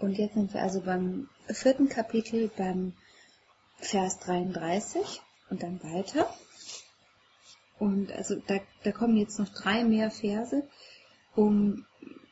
Und jetzt sind wir also beim 4. Kapitel, beim Vers 33 und dann weiter. Und also da kommen jetzt noch 3 mehr Verse, um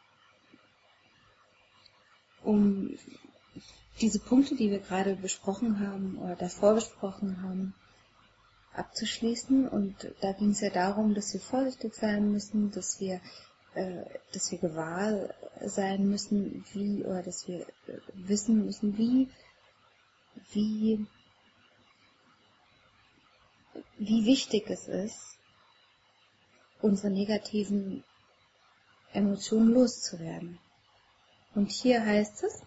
diese Punkte, die wir gerade besprochen haben oder davor besprochen haben, abzuschließen. Und da ging es ja darum, dass wir vorsichtig sein müssen, dass wir gewahr sein müssen, dass wir wissen müssen, wie wichtig es ist, unsere negativen Emotionen loszuwerden. Und hier heißt es: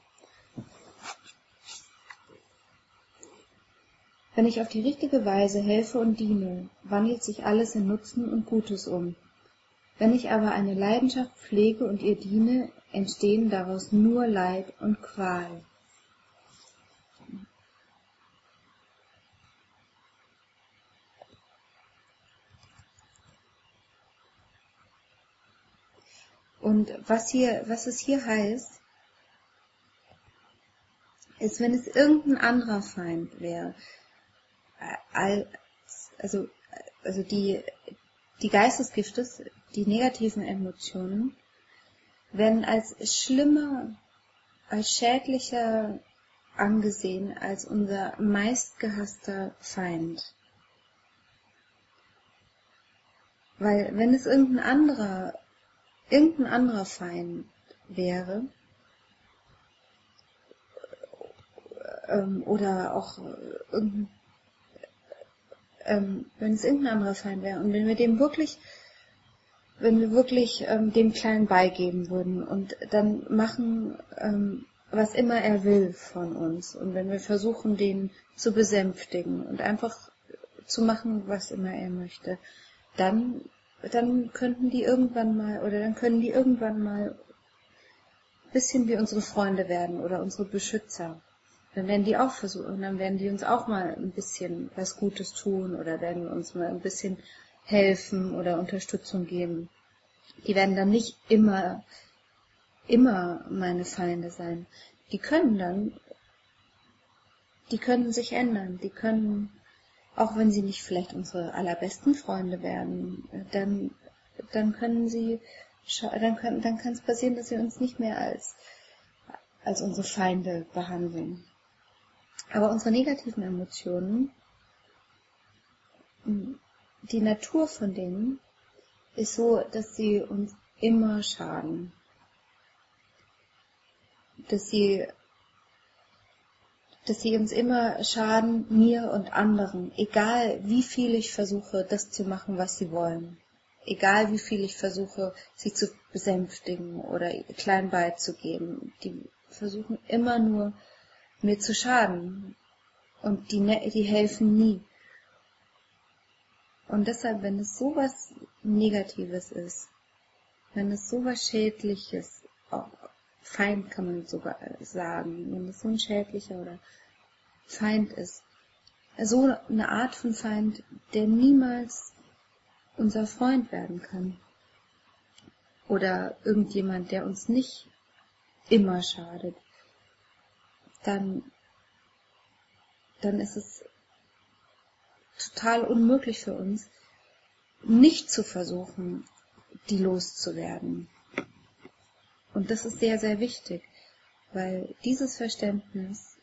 Wenn ich auf die richtige Weise helfe und diene, wandelt sich alles in Nutzen und Gutes um. Wenn ich aber eine Leidenschaft pflege und ihr diene, entstehen daraus nur Leid und Qual. Und was es hier heißt, ist, wenn es irgendein anderer Feind wäre, also die Geistesgifte, die negativen Emotionen, werden als schlimmer, als schädlicher angesehen als unser meistgehasster Feind. Weil wenn es irgendein anderer Feind wäre, oder auch wenn es irgendein anderer Feind wäre und wenn wir wirklich dem Kleinen beigeben würden und dann machen, was immer er will von uns, und wenn wir versuchen, den zu besänftigen und einfach zu machen, was immer er möchte, dann können die irgendwann mal ein bisschen wie unsere Freunde werden oder unsere Beschützer. Dann werden die auch versuchen, dann werden die uns auch mal ein bisschen was Gutes tun oder werden uns mal ein bisschen helfen oder Unterstützung geben. Die werden dann nicht immer meine Feinde sein. Die können sich ändern. Die können, auch wenn sie nicht vielleicht unsere allerbesten Freunde werden, dann kann es passieren, dass sie uns nicht mehr als unsere Feinde behandeln. Aber unsere negativen Emotionen, die Natur von denen ist so, dass sie uns immer schaden. Dass sie uns immer schaden, mir und anderen, egal wie viel ich versuche, das zu machen, was sie wollen. Egal wie viel ich versuche, sie zu besänftigen oder klein beizugeben. Die versuchen immer nur, mir zu schaden. Und die helfen nie. Und deshalb, wenn es sowas Negatives ist, wenn es sowas Schädliches, auch Feind kann man sogar sagen, wenn es so ein schädlicher oder Feind ist, so eine Art von Feind, der niemals unser Freund werden kann, oder irgendjemand, der uns nicht immer schadet, dann ist es total unmöglich für uns, nicht zu versuchen, die loszuwerden. Und das ist sehr, sehr wichtig, weil dieses Verständnis,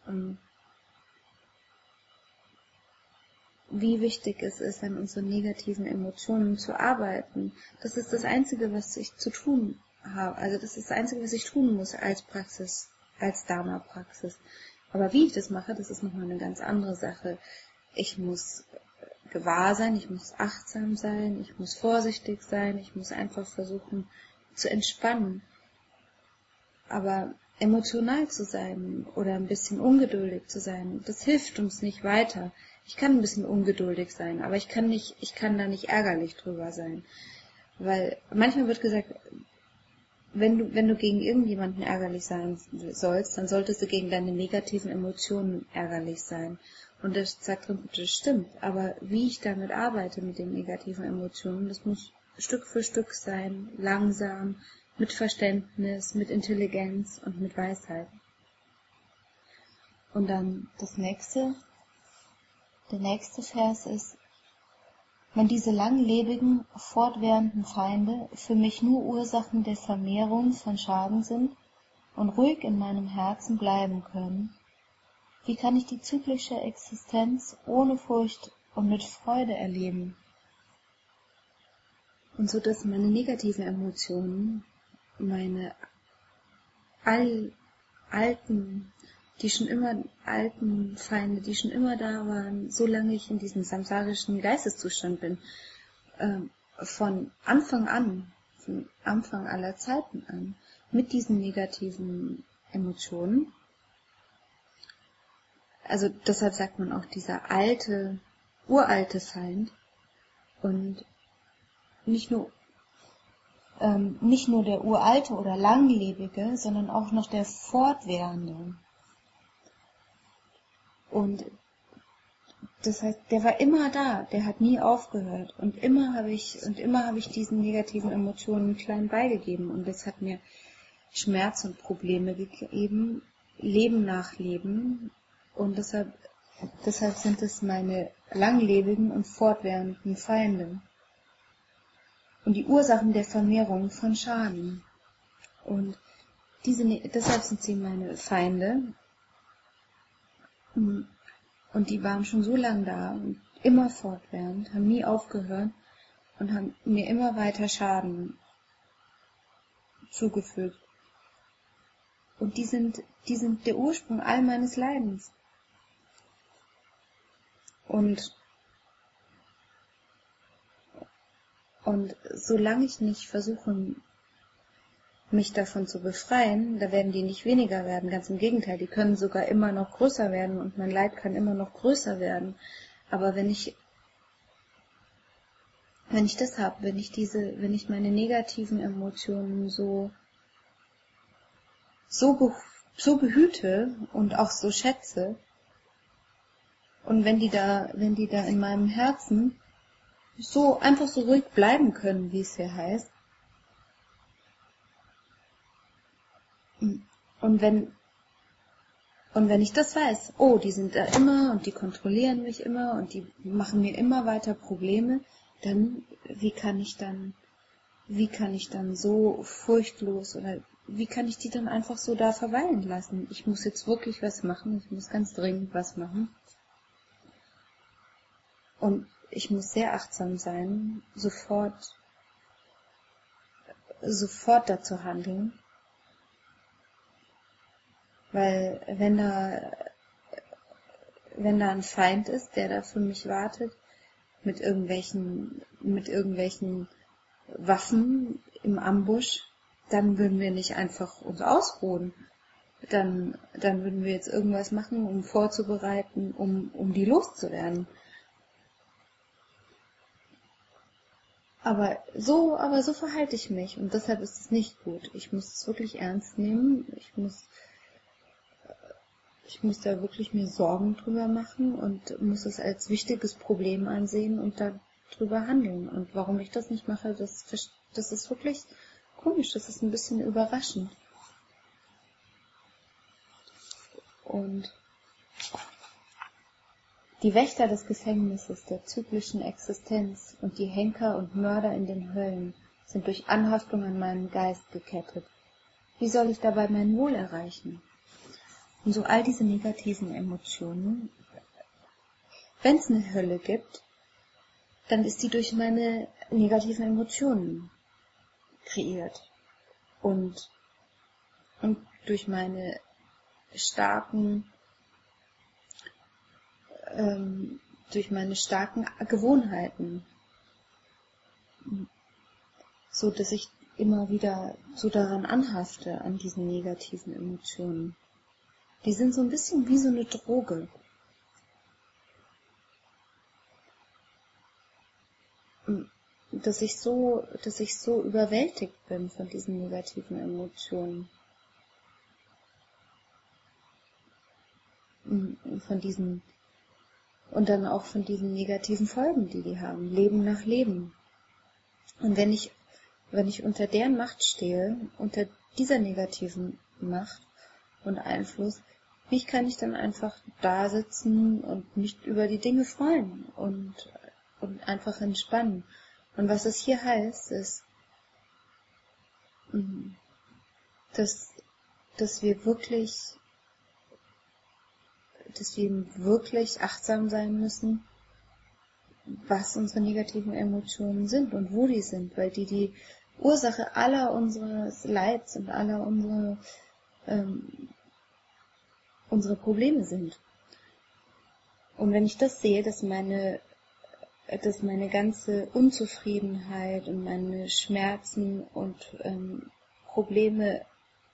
wie wichtig es ist, an unseren negativen Emotionen zu arbeiten, das ist das Einzige, was ich zu tun habe. Also das ist das Einzige, was ich tun muss als Praxis, als Dharma-Praxis. Aber wie ich das mache, das ist nochmal eine ganz andere Sache. Ich muss gewahr sein, ich muss achtsam sein, ich muss vorsichtig sein, ich muss einfach versuchen zu entspannen. Aber emotional zu sein oder ein bisschen ungeduldig zu sein, das hilft uns nicht weiter. Ich kann ein bisschen ungeduldig sein, aber ich kann da nicht ärgerlich drüber sein. Weil manchmal wird gesagt, wenn du gegen irgendjemanden ärgerlich sein sollst, dann solltest du gegen deine negativen Emotionen ärgerlich sein. Und das sagt drin, das stimmt. Aber wie ich damit arbeite, mit den negativen Emotionen, das muss Stück für Stück sein, langsam, mit Verständnis, mit Intelligenz und mit Weisheit. Und dann der nächste Vers ist: Wenn diese langlebigen, fortwährenden Feinde für mich nur Ursachen der Vermehrung von Schaden sind und ruhig in meinem Herzen bleiben können, wie kann ich die zyklische Existenz ohne Furcht und mit Freude erleben? Und so, dass meine negativen Emotionen, meine alten Feinde, die schon immer da waren, solange ich in diesem samsarischen Geisteszustand bin, von Anfang aller Zeiten an, mit diesen negativen Emotionen. Also deshalb sagt man auch dieser uralte Feind, und nicht nur der uralte oder langlebige, sondern auch noch der fortwährende. Und das heißt, der war immer da, der hat nie aufgehört, und immer habe ich diesen negativen Emotionen klein beigegeben, und das hat mir Schmerz und Probleme gegeben, Leben nach Leben, und deshalb sind es meine langlebigen und fortwährenden Feinde und die Ursachen der Vermehrung von Schaden. Und deshalb sind sie meine Feinde, und die waren schon so lange da und immer fortwährend, haben nie aufgehört und haben mir immer weiter Schaden zugefügt. Und die sind der Ursprung all meines Leidens. Und solange ich nicht versuche, mich davon zu befreien, da werden die nicht weniger werden, ganz im Gegenteil, die können sogar immer noch größer werden und mein Leid kann immer noch größer werden. Aber wenn ich das habe, wenn ich meine negativen Emotionen so behüte und auch so schätze, und wenn die da in meinem Herzen einfach so ruhig bleiben können, wie es hier heißt, und wenn ich das weiß, oh, die sind da immer und die kontrollieren mich immer und die machen mir immer weiter Probleme, dann wie kann ich dann so furchtlos, oder wie kann ich die dann einfach so da verweilen lassen? Ich muss jetzt wirklich was machen, ich muss ganz dringend was machen. Und ich muss sehr achtsam sein, sofort dazu handeln. Weil wenn da ein Feind ist, der da für mich wartet, mit irgendwelchen Waffen im Ambush, dann würden wir nicht einfach uns ausruhen. Dann würden wir jetzt irgendwas machen, um vorzubereiten, um die loszuwerden. Aber so verhalte ich mich, und deshalb ist es nicht gut. Ich muss es wirklich ernst nehmen. Ich muss da wirklich mir Sorgen drüber machen und muss es als wichtiges Problem ansehen und darüber handeln. Und warum ich das nicht mache, das ist wirklich komisch, das ist ein bisschen überraschend. Und die Wächter des Gefängnisses der zyklischen Existenz und die Henker und Mörder in den Höllen sind durch Anhaftung an meinen Geist gekettet. Wie soll ich dabei mein Wohl erreichen? Und so all diese negativen Emotionen, wenn es eine Hölle gibt, dann ist die durch meine negativen Emotionen kreiert. Und durch meine starken Gewohnheiten, so dass ich immer wieder so daran anhafte, an diesen negativen Emotionen. Die sind so ein bisschen wie so eine Droge. Dass ich so überwältigt bin von diesen negativen Emotionen. Und dann auch von diesen negativen Folgen, die haben, Leben nach Leben. Und wenn ich unter deren Macht stehe, unter dieser negativen Macht und Einfluss, Wie kann ich dann einfach da sitzen und mich über die Dinge freuen und einfach entspannen? Und was es hier heißt, ist, dass, dass wir wirklich achtsam sein müssen, was unsere negativen Emotionen sind und wo die sind, weil die Ursache aller unseres Leids und aller unsere Probleme sind. Und wenn ich das sehe, dass meine ganze Unzufriedenheit und meine Schmerzen und Probleme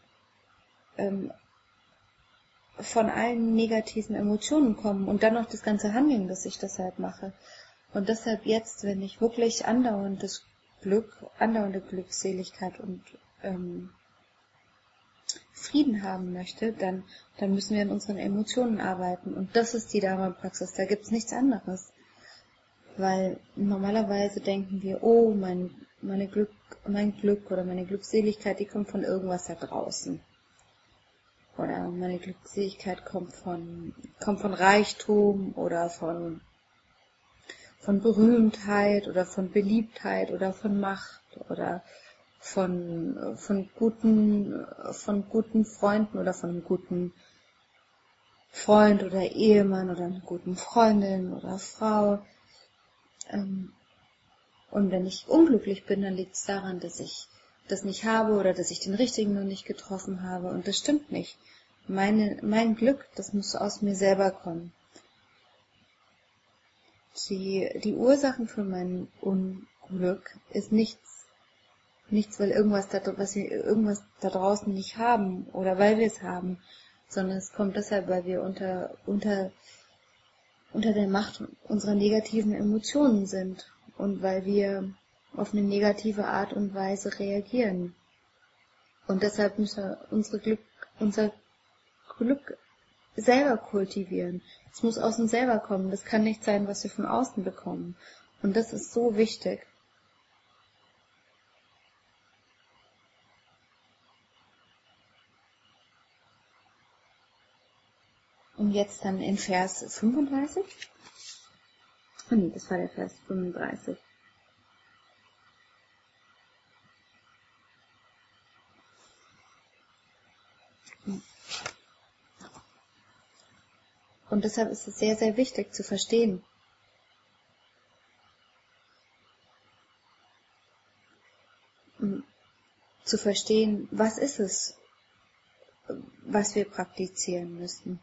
von allen negativen Emotionen kommen und dann noch das ganze Handeln, das ich deshalb mache. Und deshalb jetzt, wenn ich wirklich andauernde Glückseligkeit und Frieden haben möchte, dann müssen wir an unseren Emotionen arbeiten. Und das ist die Dharma-Praxis, da gibt's nichts anderes. Weil normalerweise denken wir, oh, mein Glück oder meine Glückseligkeit, die kommt von irgendwas da draußen. Oder meine Glückseligkeit kommt von Reichtum oder von Berühmtheit oder von Beliebtheit oder von Macht oder von guten Freunden oder von einem guten Freund oder Ehemann oder einer guten Freundin oder Frau. Und wenn ich unglücklich bin, dann liegt es daran, dass ich das nicht habe oder dass ich den Richtigen noch nicht getroffen habe. Und das stimmt nicht. Mein Glück, das muss aus mir selber kommen. Die Ursachen für mein Unglück ist nichts, weil irgendwas da draußen nicht haben oder weil wir es haben, sondern es kommt deshalb, weil wir unter der Macht unserer negativen Emotionen sind und weil wir auf eine negative Art und Weise reagieren. Und deshalb müssen wir unser Glück selber kultivieren. Es muss aus uns selber kommen. Das kann nicht sein, was wir von außen bekommen. Und das ist so wichtig. Und jetzt dann in Vers 35. Oh nee, das war der Vers 35. Und deshalb ist es sehr, sehr wichtig zu verstehen, was ist es, was wir praktizieren müssen.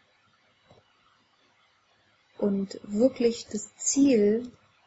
Und wirklich das Ziel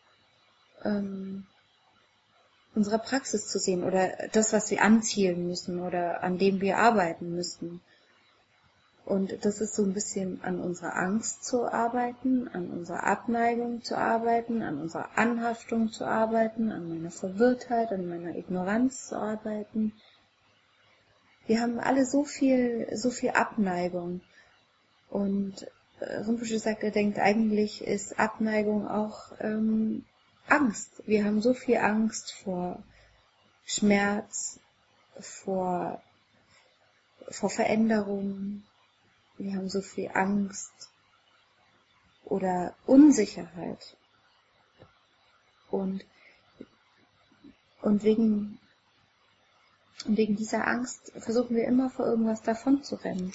unserer Praxis zu sehen oder das, was wir anzielen müssen oder an dem wir arbeiten müssen. Und das ist so ein bisschen an unserer Angst zu arbeiten, an unserer Abneigung zu arbeiten, an unserer Anhaftung zu arbeiten, an meiner Verwirrtheit, an meiner Ignoranz zu arbeiten. Wir haben alle so viel Abneigung. Und Rinpoche sagt, er denkt, eigentlich ist Abneigung auch Angst. Wir haben so viel Angst vor Schmerz, vor Veränderungen. Wir haben so viel Angst oder Unsicherheit. Und wegen dieser Angst versuchen wir immer vor irgendwas davon zu rennen.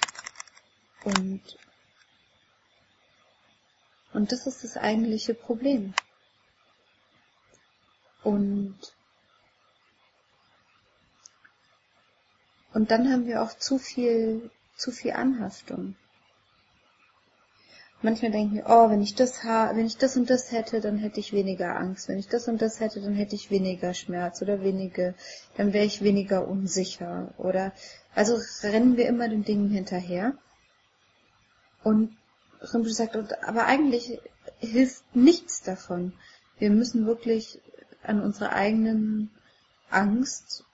Und das ist das eigentliche Problem. Und dann haben wir auch zu viel Anhaftung. Manchmal denken wir, oh, wenn ich das und das hätte, dann hätte ich weniger Angst. Wenn ich das und das hätte, dann hätte ich weniger Schmerz oder dann wäre ich weniger unsicher. Also rennen wir immer den Dingen hinterher. Und Rinpoche sagt, aber eigentlich hilft nichts davon. Wir müssen wirklich an unserer eigenen Angst,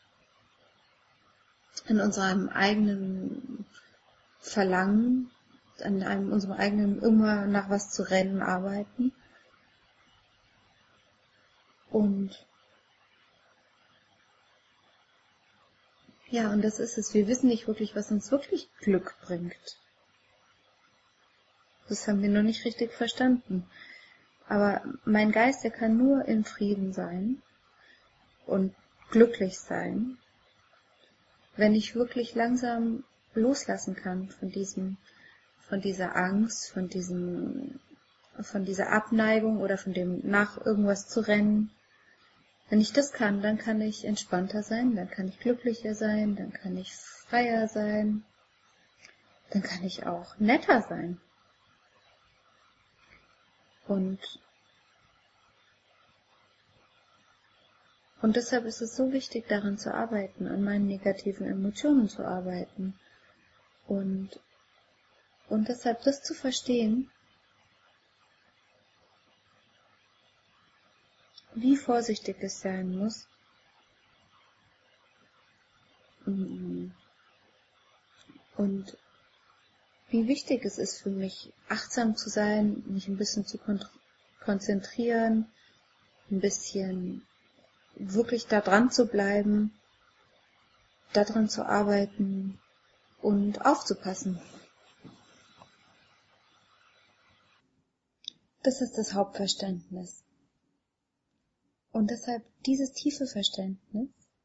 an unserem eigenen Verlangen, an unserem eigenen immer nach was zu rennen arbeiten. Und ja, und das ist es. Wir wissen nicht wirklich, was uns wirklich Glück bringt. Das haben wir noch nicht richtig verstanden. Aber mein Geist, der kann nur in Frieden sein und glücklich sein, wenn ich wirklich langsam loslassen kann von dieser Angst, von dieser Abneigung oder von dem nach irgendwas zu rennen. Wenn ich das kann, dann kann ich entspannter sein, dann kann ich glücklicher sein, dann kann ich freier sein, dann kann ich auch netter sein. Und deshalb ist es so wichtig, daran zu arbeiten, an meinen negativen Emotionen zu arbeiten. Und deshalb das zu verstehen, wie vorsichtig es sein muss, und wie wichtig es ist für mich, achtsam zu sein, mich ein bisschen zu konzentrieren, ein bisschen wirklich da dran zu bleiben, daran zu arbeiten und aufzupassen. Das ist das Hauptverständnis. Und deshalb dieses tiefe Verständnis,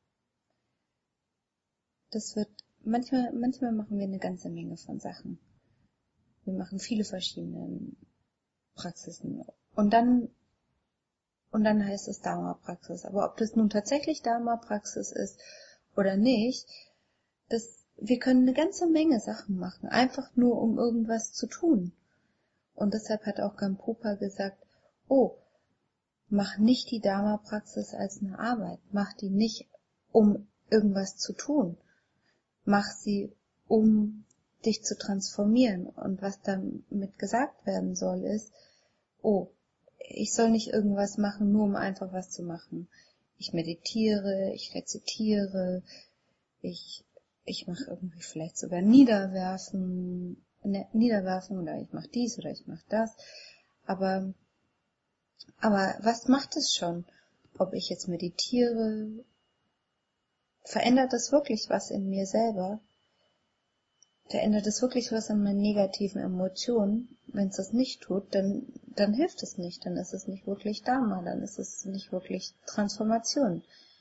das wird, manchmal machen wir eine ganze Menge von Sachen. Wir machen viele verschiedene Praxisen. Und dann heißt es Dharma-Praxis. Aber ob das nun tatsächlich Dharma-Praxis ist oder nicht, wir können eine ganze Menge Sachen machen, einfach nur um irgendwas zu tun. Und deshalb hat auch Gampopa gesagt, mach nicht die Dharma-Praxis als eine Arbeit. Mach die nicht, um irgendwas zu tun. Mach sie, um dich zu transformieren. Und was damit gesagt werden soll, ist, ich soll nicht irgendwas machen, nur um einfach was zu machen. Ich meditiere, ich rezitiere, ich mache irgendwie vielleicht sogar Niederwerfen oder ich mache dies oder ich mache das. Aber was macht es schon? Ob ich jetzt meditiere, verändert das wirklich was in mir selber? Verändert es wirklich was an meinen negativen Emotionen? Wenn es das nicht tut, dann hilft es nicht. Dann ist es nicht wirklich Dharma, dann ist es nicht wirklich Transformation.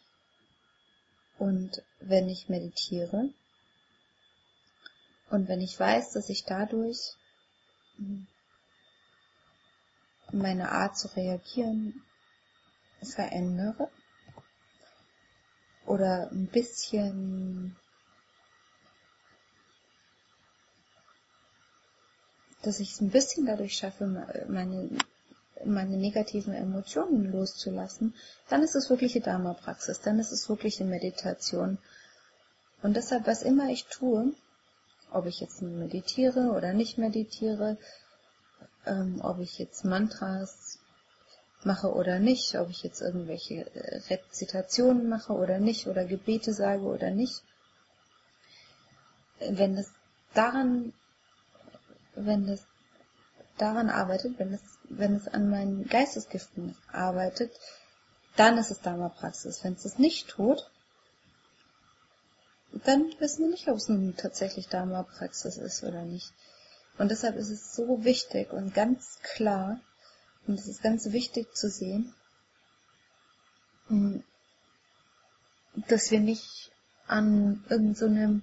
Und wenn ich meditiere und wenn ich weiß, dass ich dadurch meine Art zu reagieren verändere oder ein bisschen, dass ich es ein bisschen dadurch schaffe, meine negativen Emotionen loszulassen, dann ist es wirkliche Dharma-Praxis, dann ist es wirkliche Meditation. Und deshalb, was immer ich tue, ob ich jetzt meditiere oder nicht meditiere, ob ich jetzt Mantras mache oder nicht, ob ich jetzt irgendwelche Rezitationen mache oder nicht, oder Gebete sage oder nicht, wenn es daran arbeitet, wenn es an meinen Geistesgiften arbeitet, dann ist es Dharma-Praxis. Wenn es das nicht tut, dann wissen wir nicht, ob es nun tatsächlich Dharma-Praxis ist oder nicht. Und deshalb ist es so wichtig und ganz klar, und es ist ganz wichtig zu sehen, dass wir nicht an irgendeinem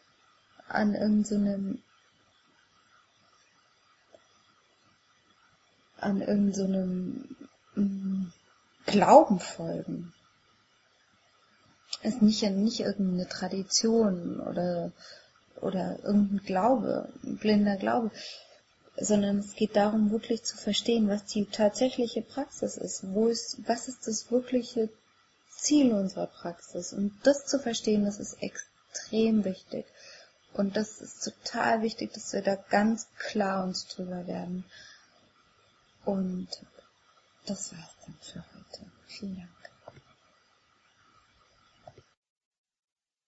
Glauben folgen. Es ist nicht irgendeine Tradition oder irgendein Glaube, ein blinder Glaube, sondern es geht darum, wirklich zu verstehen, was die tatsächliche Praxis ist, was ist das wirkliche Ziel unserer Praxis. Und das zu verstehen, das ist extrem wichtig. Und das ist total wichtig, dass wir da ganz klar uns drüber werden. Und das war's dann für heute. Vielen Dank.